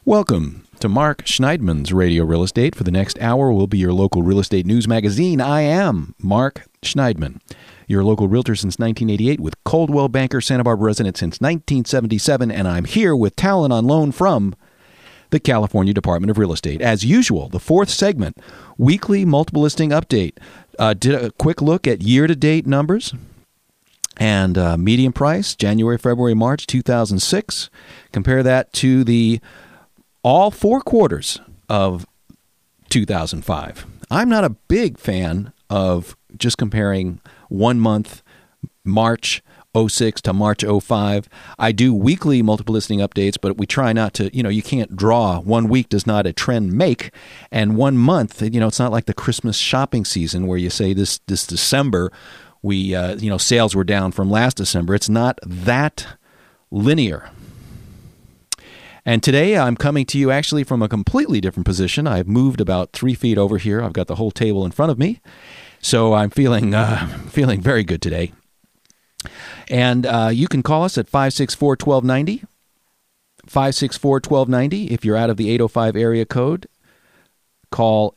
Welcome to Mark Schneidman's Radio Real Estate. For the next hour, we'll be your local real estate news magazine. I am Mark Schneidman, your local realtor since 1988 with Coldwell Banker, Santa Barbara resident since 1977, and I'm here with talent on loan from the California Department of Real Estate. As usual, the fourth segment, weekly multiple listing update. Did a quick look at year-to-date numbers and median price, January, February, March 2006. Compare that to the all four quarters of 2005. I'm not a big fan of just comparing 1 month, March 06 to March 05. I do weekly multiple listing updates, but we try not to, you can't draw. 1 week does not a trend make. And 1 month, it's not like the Christmas shopping season where you say this December, we, sales were down from last December. It's not that linear. And today I'm coming to you actually from a completely different position. I've moved about 3 feet over here. I've got the whole table in front of me. So I'm feeling very good today. And you can call us at 564-1290, 564-1290. If you're out of the 805 area code, call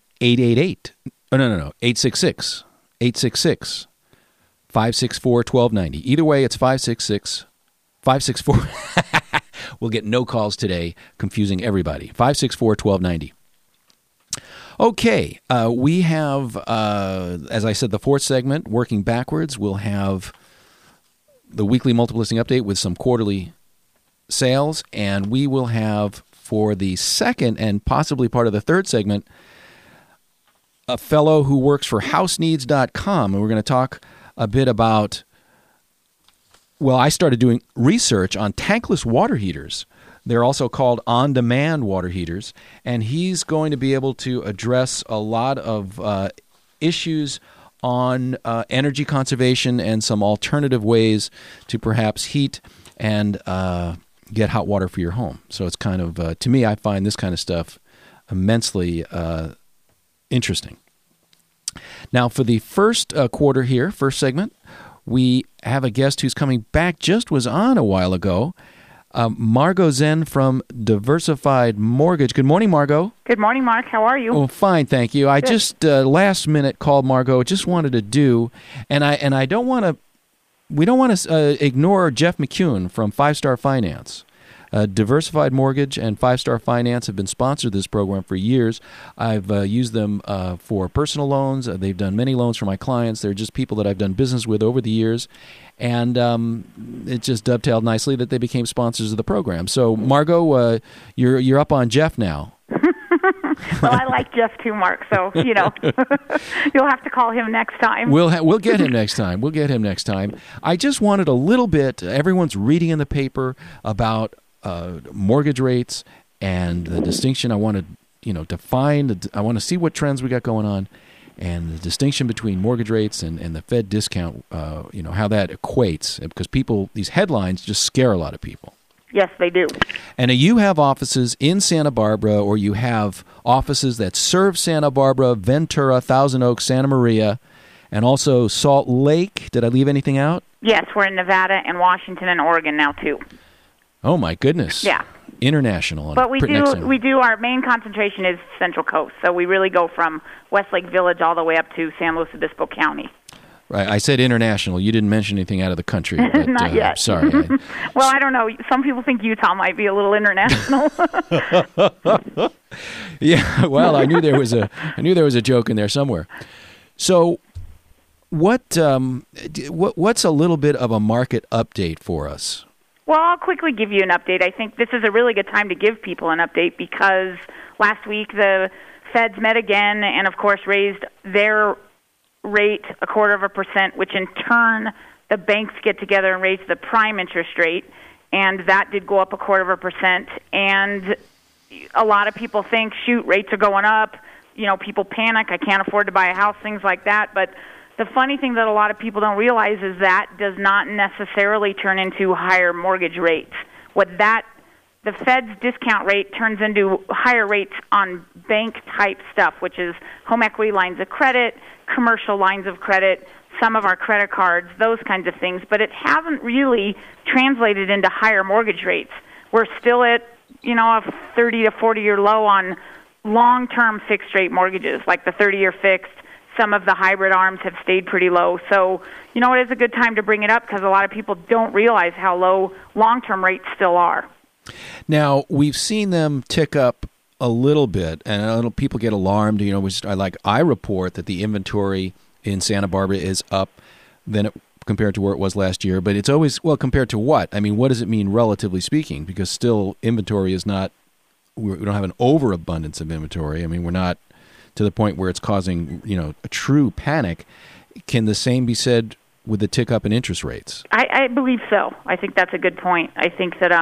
866, 564-1290. Either way, it's 564. We'll get no calls today, confusing everybody. 564-1290. Okay, we have, as I said, the fourth segment, working backwards. We'll have the weekly multiple listing update with some quarterly sales, and we will have, for the second and possibly part of the third segment, a fellow who works for HouseNeeds.com, and we're going to talk a bit about, well, I started doing research on tankless water heaters. They're also called on-demand water heaters, and he's going to be able to address a lot of issues on energy conservation and some alternative ways to perhaps heat and get hot water for your home. So it's kind of, to me, I find this kind of stuff immensely interesting. Now, for the first quarter here, first segment, we have a guest who's coming back, just was on a while ago, Margot Zen from Diversified Mortgage. Good morning, Margot. Good morning, Mark. How are you? Oh, fine, thank you. I just last minute called Margot. Just wanted to do, and I don't want to. We don't want to ignore Jeff McCune from Five Star Finance. Diversified Mortgage and Five Star Finance have been sponsored this program for years. I've used them for personal loans. They've done many loans for my clients. They're just people that I've done business with over the years. And it just dovetailed nicely that they became sponsors of the program. So, Margot, you're up on Jeff now. Well, I like Jeff too, Mark. So, you'll have to call him next time. We'll get him next time. I just wanted a little bit. Everyone's reading in the paper about mortgage rates and the distinction. I want to define. I want to see what trends we got going on, and the distinction between mortgage rates and the Fed discount. How that equates, because these headlines just scare a lot of people. Yes, they do. And you have offices in Santa Barbara, or you have offices that serve Santa Barbara, Ventura, Thousand Oaks, Santa Maria, and also Salt Lake. Did I leave anything out? Yes, we're in Nevada and Washington and Oregon now too. Oh my goodness! Yeah, international. But we do. Our main concentration is Central Coast, so we really go from Westlake Village all the way up to San Luis Obispo County. Right. I said international. You didn't mention anything out of the country. But, Not yet. Sorry. Well, I don't know. Some people think Utah might be a little international. Yeah. Well, I knew there was a joke in there somewhere. So, what's a little bit of a market update for us? Well, I'll quickly give you an update. I think this is a really good time to give people an update because last week the Feds met again and, of course, raised their rate 0.25%, which in turn the banks get together and raise the prime interest rate, and that did go up 0.25%. And a lot of people think, shoot, rates are going up. People panic. I can't afford to buy a house, things like that. But the funny thing that a lot of people don't realize is that does not necessarily turn into higher mortgage rates. The Fed's discount rate turns into higher rates on bank-type stuff, which is home equity lines of credit, commercial lines of credit, some of our credit cards, those kinds of things. But it hasn't really translated into higher mortgage rates. We're still at a 30 to 40-year low on long-term fixed-rate mortgages, like the 30-year fixed. Some of the hybrid arms have stayed pretty low. So, it is a good time to bring it up because a lot of people don't realize how low long-term rates still are. Now, we've seen them tick up a little bit, and people get alarmed. I report that the inventory in Santa Barbara is up compared to where it was last year. But it's always, compared to what? I mean, what does it mean relatively speaking? Because still inventory is not, we don't have an overabundance of inventory. I mean, we're not to the point where it's causing, a true panic. Can the same be said with the tick up in interest rates? I believe so. I think that's a good point. I think that,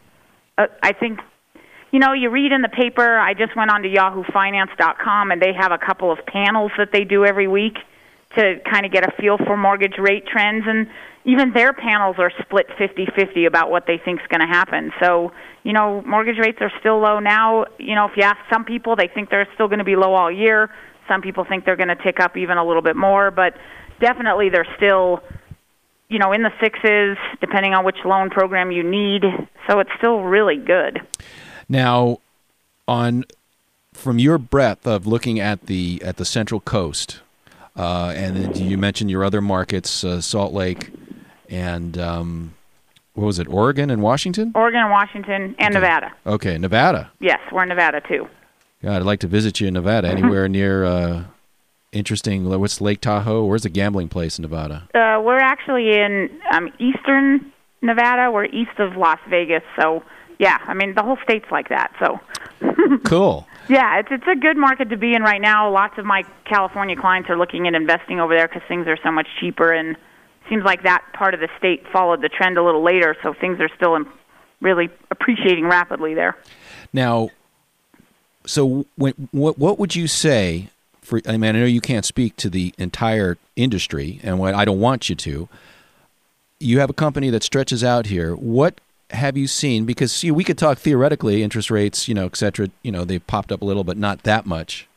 you read in the paper, I just went on to yahoofinance.com, and they have a couple of panels that they do every week to kind of get a feel for mortgage rate trends, and even their panels are split 50-50 about what they think is going to happen. So, mortgage rates are still low now. If you ask some people, they think they're still going to be low all year. Some people think they're going to tick up even a little bit more, but definitely they're still, in the sixes, depending on which loan program you need. So it's still really good. Now, from your breadth of looking at the Central Coast, and then you mentioned your other markets, Salt Lake and what was it, Oregon and Washington? Oregon and Washington and Nevada. Okay, Nevada. Yes, we're in Nevada too. God, I'd like to visit you in Nevada. Anywhere near interesting, what's Lake Tahoe? Where's the gambling place in Nevada? We're actually in eastern Nevada. We're east of Las Vegas. So, yeah, I mean, the whole state's like that. So, cool. Yeah, it's a good market to be in right now. Lots of my California clients are looking at investing over there because things are so much cheaper, and seems like that part of the state followed the trend a little later, so things are still really appreciating rapidly there. Now, so what would you say for? I mean, I know you can't speak to the entire industry, and what I don't want you to. You have a company that stretches out here. What have you seen? Because we could talk theoretically, interest rates, et cetera. They've popped up a little, but not that much.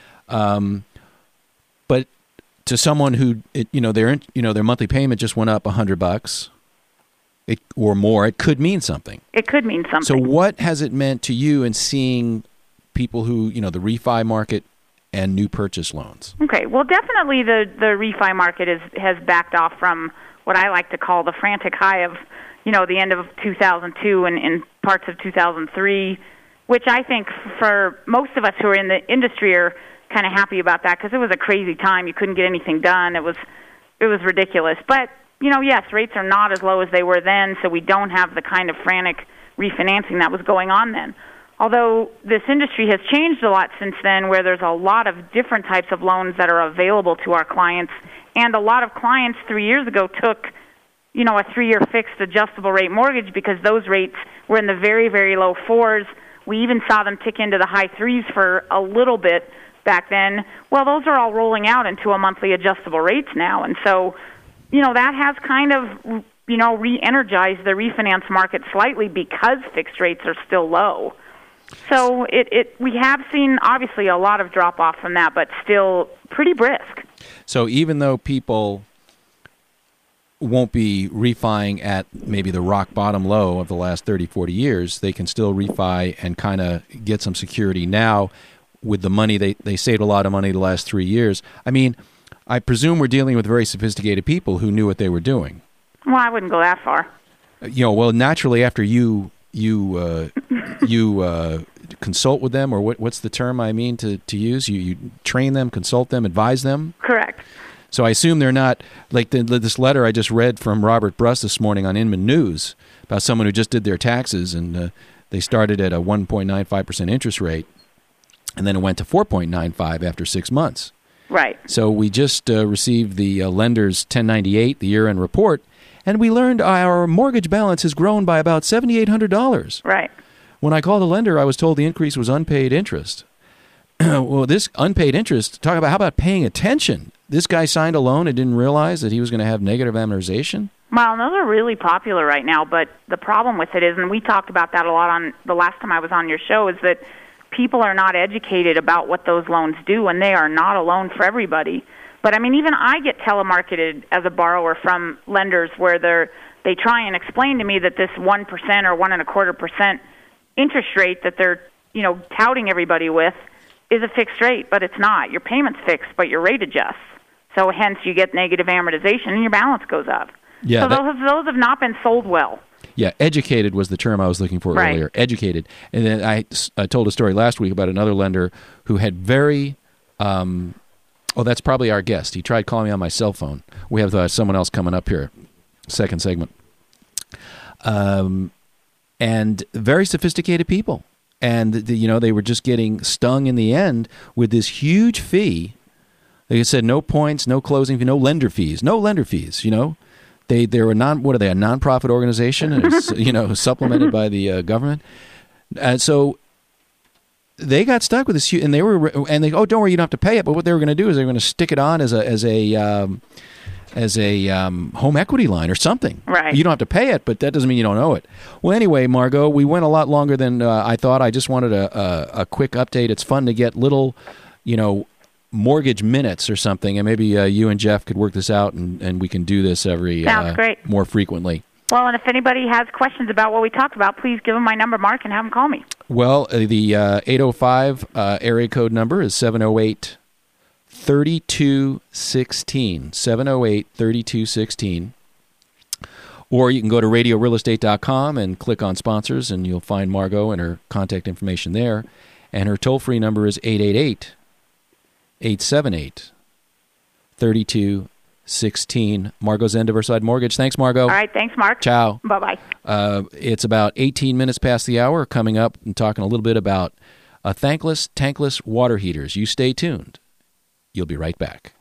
But to someone who, their monthly payment just went up $100, or more, it could mean something. It could mean something. So, what has it meant to you in seeing people who, the refi market and new purchase loans? Okay, well, definitely the refi market has backed off from what I like to call the frantic high of, the end of 2002 and in parts of 2003, which I think for most of us who are in the industry are kind of happy about that because it was a crazy time. You couldn't get anything done. It was ridiculous. But, yes, rates are not as low as they were then, so we don't have the kind of frantic refinancing that was going on then. Although this industry has changed a lot since then, where there's a lot of different types of loans that are available to our clients, and a lot of clients 3 years ago took, a 3-year fixed adjustable rate mortgage because those rates were in the very, very low fours. We even saw them tick into the high threes for a little bit back then. Well, those are all rolling out into a monthly adjustable rates now, and so, that has kind of, re-energized the refinance market slightly because fixed rates are still low. So we have seen, obviously, a lot of drop-off from that, but still pretty brisk. So even though people won't be refining at maybe the rock bottom low of the last 30, 40 years, they can still refi and kind of get some security now with the money. They saved a lot of money the last 3 years. I mean, I presume we're dealing with very sophisticated people who knew what they were doing. Well, I wouldn't go that far. Well, naturally, after you consult with them, or what's the term I mean to use? You train them, consult them, advise them? Correct. So I assume they're not, like this letter I just read from Robert Bruss this morning on Inman News about someone who just did their taxes, and they started at a 1.95% interest rate, and then it went to 4.95 after 6 months. Right. So we just received the lender's 1098, the year-end report, and we learned our mortgage balance has grown by about $7,800. Right. When I called the lender, I was told the increase was unpaid interest. Well, this unpaid interest, how about paying attention? This guy signed a loan and didn't realize that he was going to have negative amortization? Well, those are really popular right now, but the problem with it is, and we talked about that a lot on the last time I was on your show, is that people are not educated about what those loans do, and they are not a loan for everybody. But, I mean, even I get telemarketed as a borrower from lenders where they try and explain to me that this 1% or 1.25% interest rate that they're, touting everybody with is a fixed rate, but it's not. Your payment's fixed, but your rate adjusts. So hence you get negative amortization and your balance goes up. Yeah, so those have not been sold well. Yeah, educated was the term I was looking for earlier. Educated. And then I told a story last week about another lender who had very that's probably our guest. He tried calling me on my cell phone. We have someone else coming up here, second segment. And very sophisticated people. And, they were just getting stung in the end with this huge fee. They said no points, no closing fee, no lender fees. They're a nonprofit organization, and supplemented by the government. And so they got stuck with this, and don't worry, you don't have to pay it. But what they were going to do is they were going to stick it on as a home equity line or something. Right. You don't have to pay it, but that doesn't mean you don't owe it. Well, anyway, Margot, we went a lot longer than I thought. I just wanted a quick update. It's fun to get little, mortgage minutes or something, and maybe you and Jeff could work this out, and we can do this Sounds great. more frequently. Well, and if anybody has questions about what we talked about, please give them my number, Mark, and have them call me. Well, the 805 area code number is 708-3216. 708-3216. Or you can go to radiorealestate.com and click on sponsors, and you'll find Margot and her contact information there. And her toll-free number is 888-878-3216. Margot Zen, Diversified Mortgage. Thanks, Margot. All right, thanks, Mark. Ciao. Bye-bye. It's about 18 minutes past the hour. Coming up and talking a little bit about thankless, tankless water heaters. You stay tuned. You'll be right back.